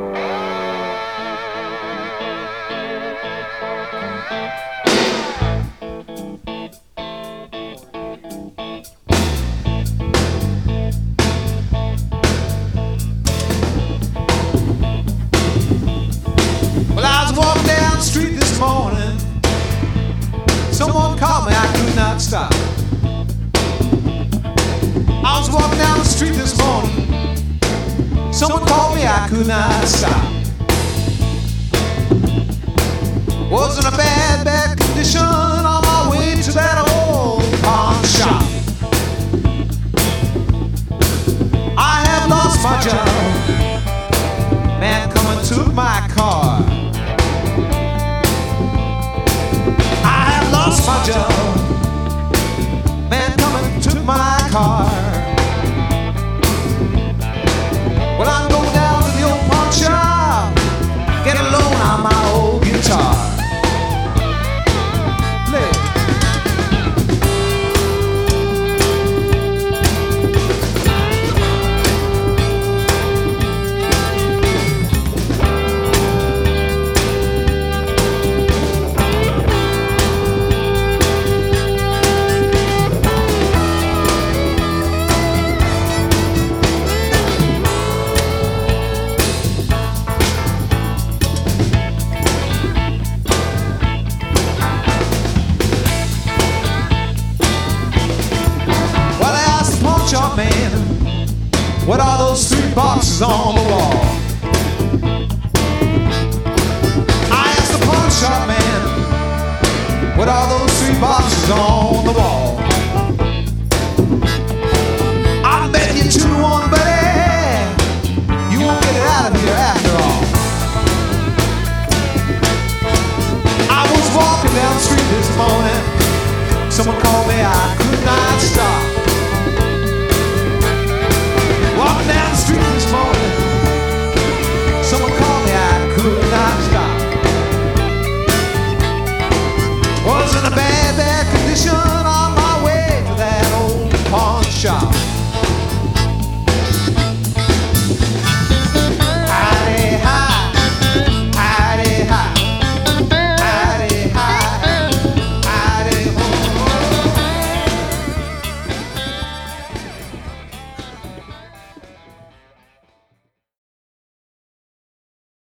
Well, I was walking down the street this morning. Someone called me, I could not stop. I was walking down the street this morning. Someone called me, I could not stop. Was in a bad condition on my way to that old pawn shop. I have lost my job. Man come and took my car. I have lost my job. Man come and took my car. Well, I'm going down to the old pawn shop, get a loan on my old guitar. Play. Shop man, what are those 3 boxes on the wall? I asked the pawn shop man, what are those 3 boxes on the wall? I bet you 2 to 1, buddy, you won't get it out of here after all. I was walking down the street this morning. Someone called me, I could not stop.